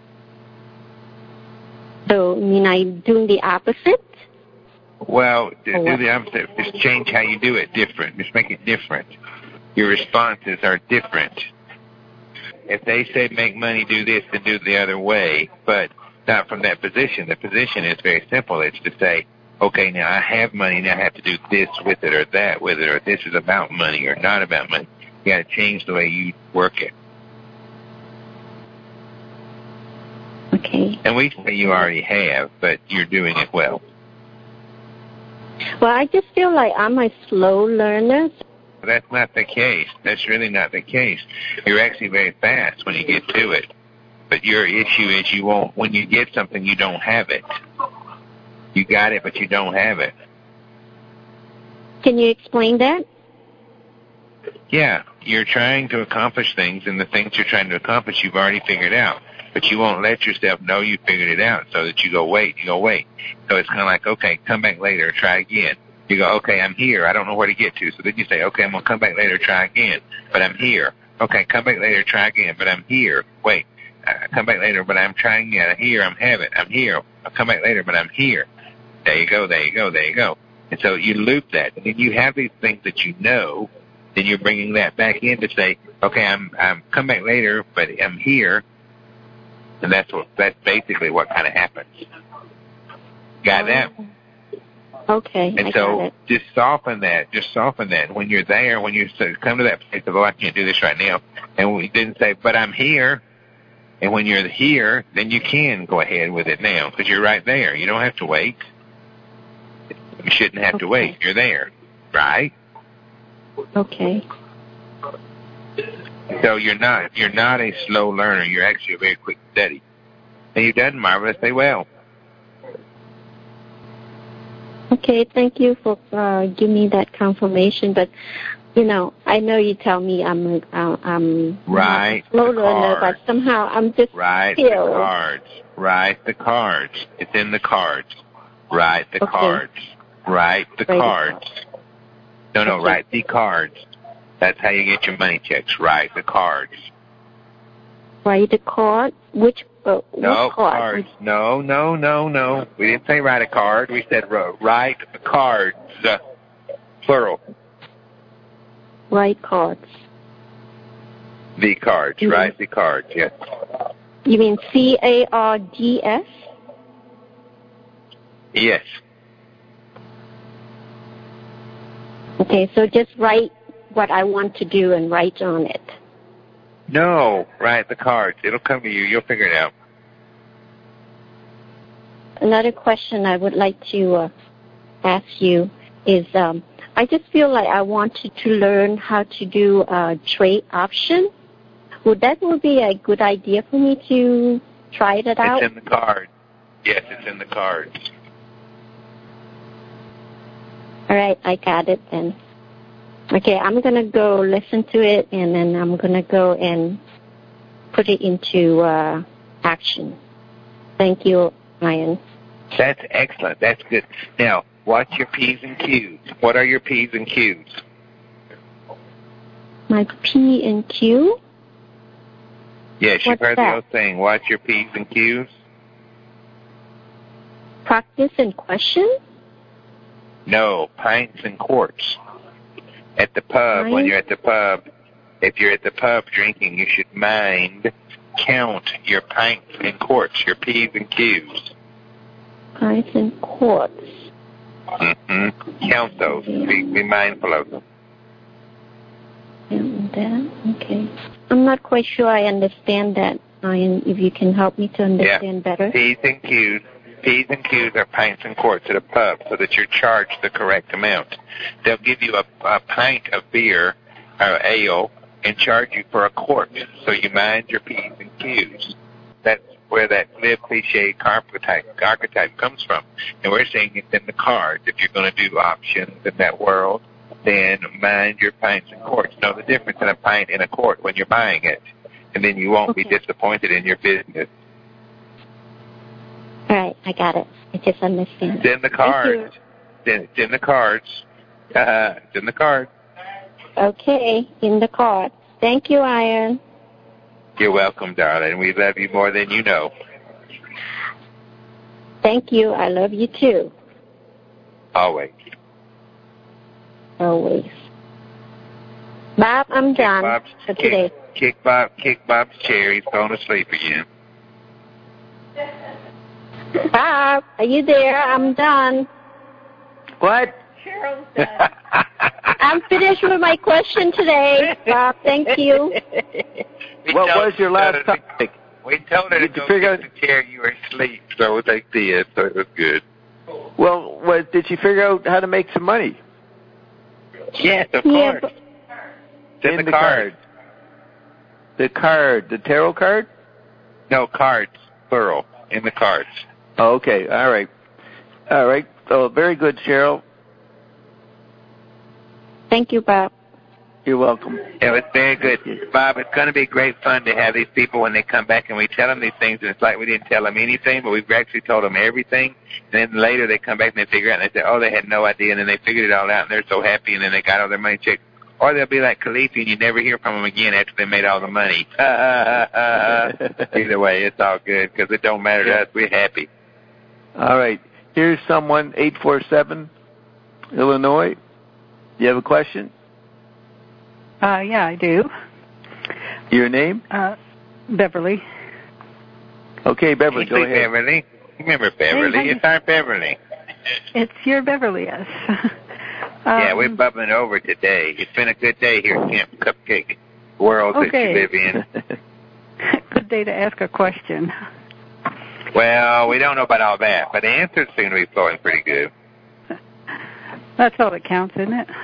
So, you mean I'm doing the opposite? Well, do the opposite. Just change how you do it different. Just make it different. Your responses are different. If they say make money, do this, then do it the other way, but not from that position. The position is very simple. It's to say, okay, now I have money, now I have to do this with it or that with it, or this is about money or not about money. You got to change the way you work it. Okay. And we say you already have, but you're doing it well. Well, I just feel like I'm a slow learner. That's not the case. That's really not the case. You're actually very fast when you get to it. But your issue is you won't, when you get something, you don't have it. You got it, but you don't have it. Can you explain that? Yeah, you're trying to accomplish things, and the things you're trying to accomplish you've already figured out. But you won't let yourself know you figured it out, so that you go, wait. So it's kind of like, okay, come back later, try again. You go, okay, I'm here. I don't know where to get to. So then you say, okay, I'm going to come back later, try again, but I'm here. Okay, come back later, try again, but I'm here. Wait, come back later, but I'm trying again. I'm here, I'm having it. I'm here. I'll come back later, but I'm here. There you go. And so you loop that. And then you have these things that you know, then you're bringing that back in to say, okay, I'm come back later, but I'm here. And that's basically what kind of happens. Got that? Okay. And so just soften that. When you're there, when you come to that place of, oh, I can't do this right now, and we didn't say, but I'm here. And when you're here, then you can go ahead with it now because you're right there. You don't have to wait. You shouldn't have to wait. You're there, right? Okay. So you're not a slow learner. You're actually a very quick study. And you've done marvelously well. Okay, thank you for giving me that confirmation. But, I know you tell me I'm right, not a slow learner, but somehow I'm just right still. The cards. Write the cards. It's in the cards. Write the cards. Write the cards. No, write the cards. That's how you get your money checks. Write the cards. Write the card? Which card? Cards. No. We didn't say write a card. We said write the cards. Plural. Write cards. The cards. Mm-hmm. Write the cards, yes. You mean CARDS? Yes. Okay, so just write what I want to do and write on it. No, write the cards. It'll come to you. You'll figure it out. Another question I would like to ask you is I just feel like I wanted to learn how to do a trade option. Would be a good idea for me to try it out? It's in the card. Yes, it's in the cards. All right, I got it then. Okay, I'm going to go listen to it, and then I'm going to go and put it into action. Thank you, Ryan. That's excellent. That's good. Now, what's your P's and Q's? What are your P's and Q's? My P and Q? Yes, you've heard the old saying, what's your P's and Q's? Practice and question? No, pints and quarts. At the pub, when you're at the pub, if you're at the pub drinking, you should count your pints and quarts, your P's and Q's. Pints and quarts. Mm-hmm. Count those. Be mindful of them. Okay. I'm not quite sure I understand that, Ryan, if you can help me to understand better. P's and Q's. P's and Q's are pints and quarts at a pub so that you're charged the correct amount. They'll give you a pint of beer or ale and charge you for a quart. So you mind your P's and Q's. That's where that live cliche archetype comes from. And we're saying it's in the cards. If you're going to do options in that world, then mind your pints and quarts. Know the difference in a pint and a quart when you're buying it. And then you won't be disappointed in your business. All right, I got it. I just understand. It's in the cards. It's in the cards. It's in the card. Okay, in the card. Thank you, Iron. You're welcome, darling. We love you more than you know. Thank you. I love you, too. Always. Always. Bob, I'm done for today. Kick Bob's chair. He's going to sleep again. Bob, are you there? I'm done. What? Cheryl's done. I'm finished with my question today, Bob. Thank you. What was your last topic? We told her to go get the chair. You were asleep, so they did, so it was good. Well, did she figure out how to make some money? Yes, of course. It's in the card. The card, the tarot card? No, cards, plural, in the cards. Oh, okay, all right. All right, so very good, Cheryl. Thank you, Bob. You're welcome. It was very good. Bob, it's going to be great fun to have these people when they come back and we tell them these things, and it's like we didn't tell them anything, but we've actually told them everything. And then later they come back and they figure out, and they say, oh, they had no idea, and then they figured it all out, and they're so happy, and then they got all their money checked. Or they'll be like Khalifa, and you never hear from them again after they made all the money. Either way, it's all good, because it don't matter to us. We're happy. All right. Here's someone, 847, Illinois. Do you have a question? Yeah, I do. Your name? Beverly. Okay, Beverly, go ahead. Beverly. Remember Beverly. It's our Beverly. It's your Beverly, yes. Yeah, we're bubbling over today. It's been a good day here at Camp Cupcake World that you live in. Good day to ask a question. Well, we don't know about all that, but the answers seem to be flowing pretty good. That's all that counts, isn't it?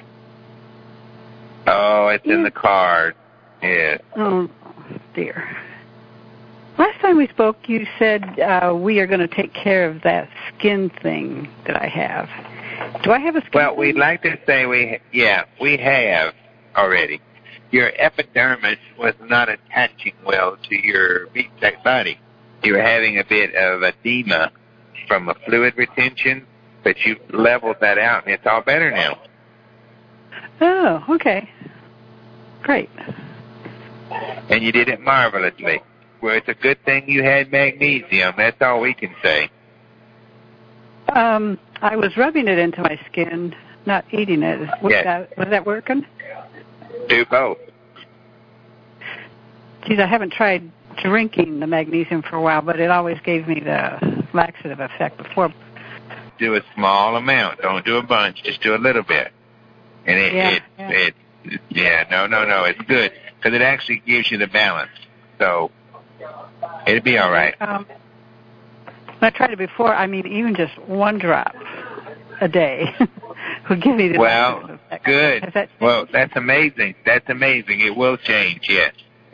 Oh, it's in the card. Yeah. Oh, dear. Last time we spoke, you said we are going to take care of that skin thing that I have. Do I have a skin Well, thing? we'd like to say we have already. Your epidermis was not attaching well to your meat-sack body. You were having a bit of edema from a fluid retention, but you've leveled that out, and it's all better now. Oh, okay. Great. And you did it marvelously. Well, it's a good thing you had magnesium. That's all we can say. I was rubbing it into my skin, not eating it. Was that working? Do both. Geez, I haven't tried drinking the magnesium for a while, but it always gave me the laxative effect before. Do a small amount. Don't do a bunch. Just do a little bit. And no, it's good because it actually gives you the balance. So it'll be all right. I tried it before. I mean, even just one drop a day would give me the well, effect. Good. Well, that's amazing. That's amazing. It will change, yes.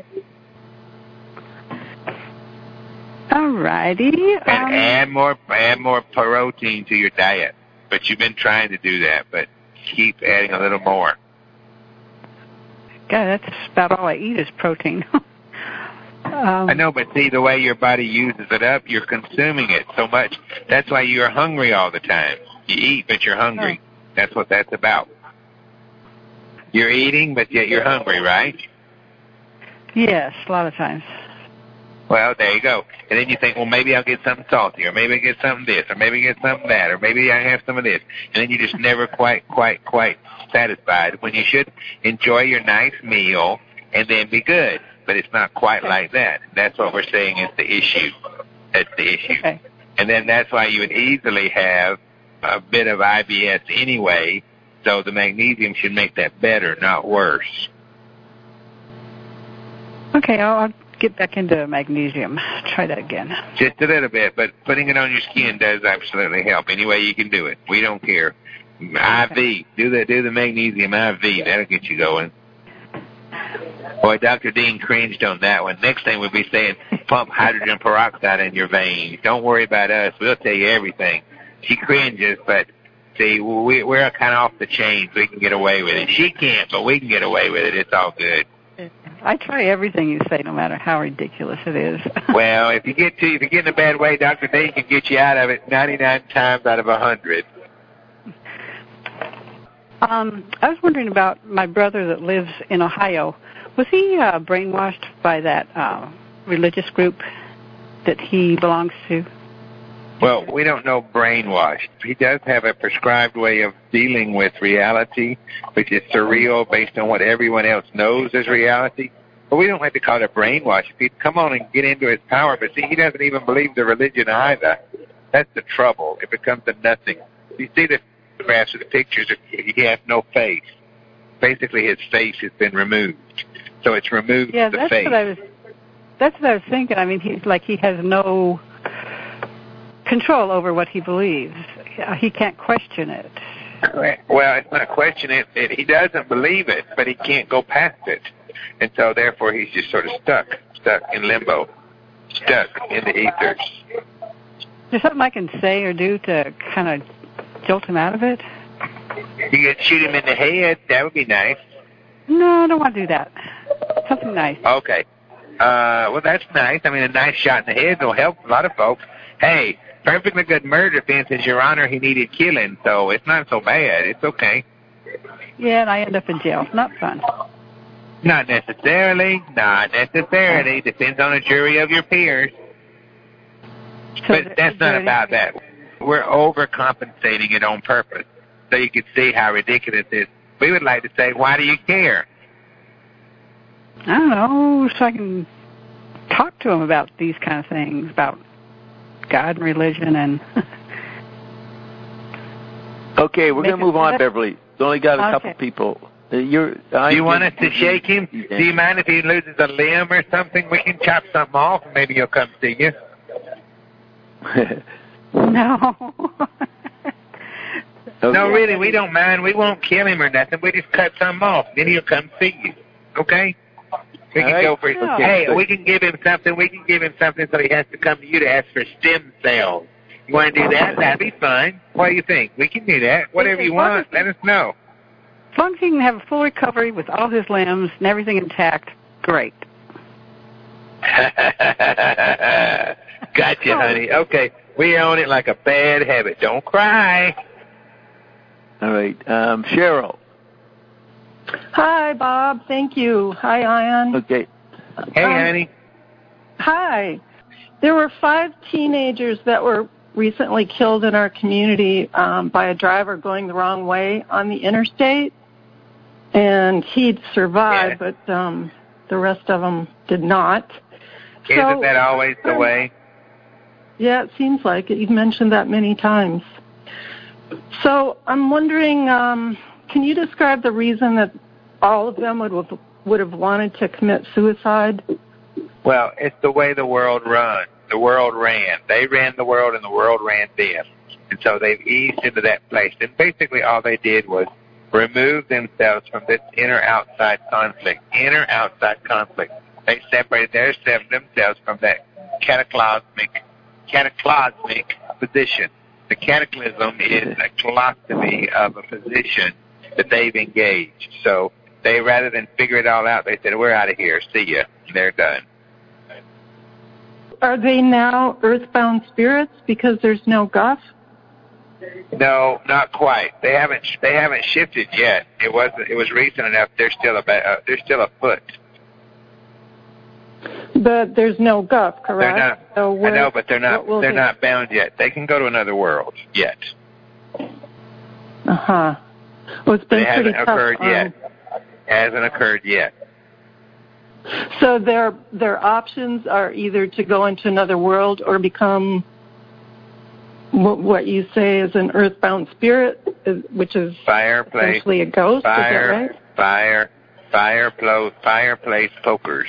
All righty. And add more protein to your diet. But you've been trying to do that, but keep adding a little more. God, that's about all I eat is protein. I know, but see, the way your body uses it up, you're consuming it so much. That's why you're hungry all the time. You eat, but you're hungry. Oh. That's what that's about. You're eating, but yet you're hungry, right? Yes, a lot of times. Well, there you go. And then you think, well, maybe I'll get something salty, or maybe I'll get something this, or maybe I'll get something that, or maybe I have some of this. And then you just never quite satisfied when you should enjoy your nice meal and then be good. But it's not quite like that. That's what we're saying is the issue. That's the issue. Okay. And then that's why you would easily have a bit of IBS anyway, so the magnesium should make that better, not worse. Okay, I'll get back into magnesium. Try that again. Just a little bit, but putting it on your skin does absolutely help. Any way you can do it. We don't care. Okay. IV. Do the magnesium IV. That'll get you going. Boy, Dr. Dean cringed on that one. Next thing we'll be saying, pump hydrogen peroxide in your veins. Don't worry about us. We'll tell you everything. She cringes, but see, we're kind of off the chains. We can get away with it. She can't, but we can get away with it. It's all good. I try everything you say, no matter how ridiculous it is. Well, if you get in a bad way, Dr. Dean can get you out of it 99 times out of 100. I was wondering about my brother that lives in Ohio. Was he brainwashed by that religious group that he belongs to? Well, we don't know brainwashed. He does have a prescribed way of dealing with reality, which is surreal based on what everyone else knows as reality. But we don't like to call it brainwash. If he'd come on and get into his power, but see, he doesn't even believe the religion either. That's the trouble. It becomes a nothing. You see the photographs of the pictures, he has no face. Basically, his face has been removed. So it's removed the face. That's what I was thinking. I mean, he has no control over what he believes. He can't question it. Well, it's not a question. He doesn't believe it, but he can't go past it. And so, therefore, he's just sort of stuck in limbo, stuck in the ethers. Is there something I can say or do to kind of jolt him out of it? You could shoot him in the head. That would be nice. No, I don't want to do that. Something nice. Okay. Well, that's nice. I mean, a nice shot in the head will help a lot of folks. Hey, perfectly good murder defense is, Your Honor, he needed killing, so it's not so bad. It's okay. Yeah, and I end up in jail. Not fun. Not necessarily. Not necessarily. Depends on a jury of your peers. So But that's not about that. We're overcompensating it on purpose, so you can see how ridiculous it is. We would like to say, why do you care? I don't know, so I can talk to him about these kind of things, about God and religion and... Okay, we're going to move on, Beverly. We only got a couple people. Do you want us to shake him? Do you mind if he loses a limb or something? We can chop something off and maybe he'll come see you. No. No, really, we don't mind. We won't kill him or nothing. We just cut something off. Then he'll come see you. Okay? We can go for Hey, we can give him something. We can give him something so he has to come to you to ask for stem cells. You want to do that? That'd be fine. What do you think? We can do that. Whatever you want, let us know. As long as he can have a full recovery with all his limbs and everything intact, great. Gotcha, honey. Okay, we own it like a bad habit. Don't cry. All right. Cheryl. Hi, Bob. Thank you. Hi, Ian. Okay. Hey, honey. Hi. There were 5 teenagers that were recently killed in our community by a driver going the wrong way on the interstate. And he'd survived, but the rest of them did not. Isn't that always the way? Yeah, it seems like it. You've mentioned that many times. So I'm wondering, can you describe the reason that all of them would have wanted to commit suicide? Well, it's the way the world runs. The world ran. They ran the world, and the world ran them. And so they've eased into that place. And basically all they did was remove themselves from this inner-outside conflict. They separated themselves from that cataclysmic position. The cataclysm is a colostomy of a position that they've engaged. So they, rather than figure it all out, they said, we're out of here. See ya. And they're done. Are they now earthbound spirits because there's no guff? No, not quite. They haven't shifted yet. It was recent enough. They're still a foot. But there's no guff, correct? They're not. So I know, but they're not. They're not bound yet. They can go to another world yet. Well, it's been pretty tough. Hasn't occurred yet. So their options are either to go into another world or become what you say is an earthbound spirit, which is essentially a ghost. Is that right? Fireplace pokers.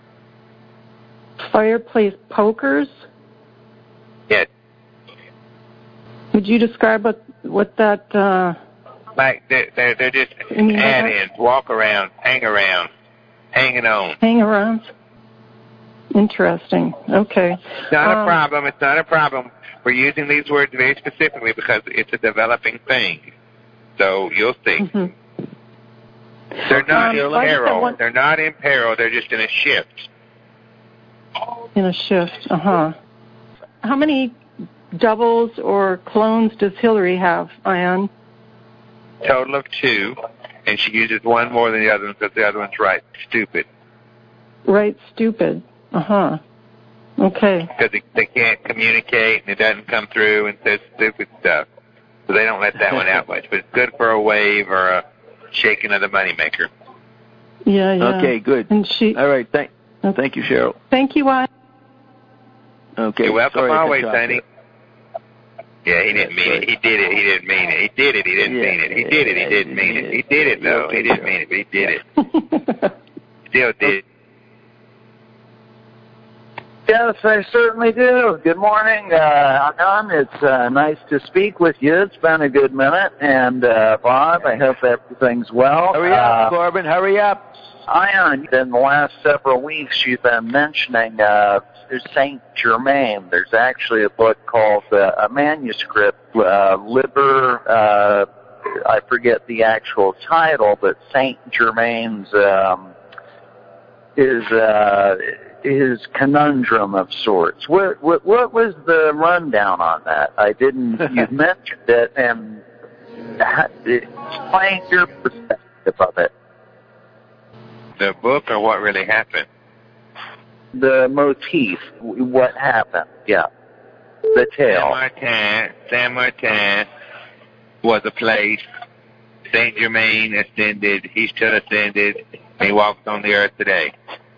Fireplace pokers? Yes. Would you describe what that? Like they're just add-ins, walk around, hang around, hanging on. Hang around. Interesting. Okay. It's not a problem. It's not a problem. We're using these words very specifically because it's a developing thing. So you'll see. Mm-hmm. They're not in peril. They're not in peril. They're just in a shift. In a shift. How many doubles or clones does Hillary have, Ian? Total of 2, and she uses one more than the other one because the other one's right stupid. Right stupid. Okay. Because they can't communicate and it doesn't come through and says stupid stuff. So they don't let that one out much. But it's good for a wave or a shaking of the moneymaker. Yeah. Okay, good. And all right, thank you, Cheryl. Thank you, Ian. Okay. You're welcome always, honey. Yeah, he didn't mean it. He did it. He didn't mean it. He did it. He didn't mean it. He did it. He didn't mean it. He did it, though. He didn't mean it, but he did it. Still did. Yes, I certainly do. Good morning, Anand. It's nice to speak with you. It's been a good minute. And, Bob, I hope everything's well. Hurry up, Corbin, hurry up. Ion, in the last several weeks, you've been mentioning Saint Germain. There's actually a book called a manuscript, Liber, I forget the actual title, but Saint Germain's his conundrum of sorts. What was the rundown on that? I didn't. You mentioned it, and explain your perspective of it. The book, or what really happened? The motif. What happened? Yeah. The tale. Saint Martin was a place. Saint Germain ascended. He still ascended. And he walks on the earth today.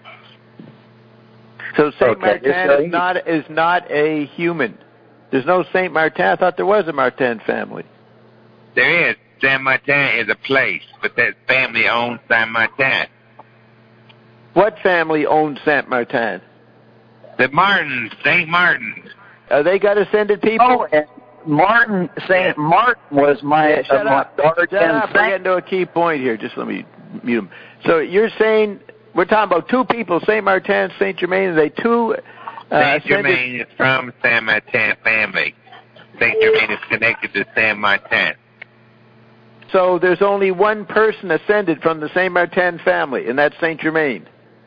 So Saint Martin is not a human. There's no Saint Martin. I thought there was a Martin family. There is. Saint Martin is a place, but that family owns Saint Martin. What family owns Saint Martin? The Martins, Saint Martins. They got ascended people? Oh, and Saint Martin was my shut up. We're getting to a key point here. Just let me mute him. So you're saying we're talking about two people, Saint Martin, Saint Germain. Are they two? Saint Germain is from Saint Martin family. Saint Germain is connected to Saint Martin. So there's only one person ascended from the Saint Martin family, and that's Saint Germain.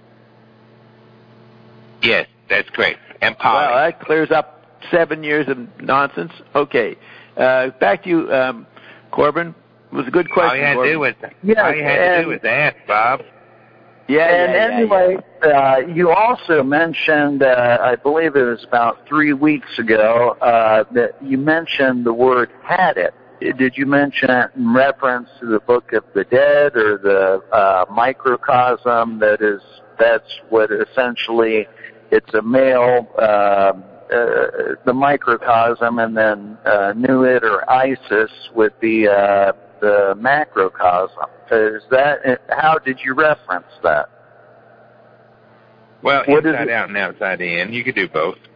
Yes, that's great. And Paul. Well, that clears up 7 years of nonsense. Okay. Back to you, Corbin. It was a good question. All you had to do was ask, Bob. Anyway, you also mentioned, I believe it was about 3 weeks ago, that you mentioned the word "had it." Did you mention it in reference to the Book of the Dead or the microcosm? That's what essentially, it's a male, the microcosm, and then Nuit or Isis would be the macrocosm. How did you reference that? Well, inside out and outside in. You could do both.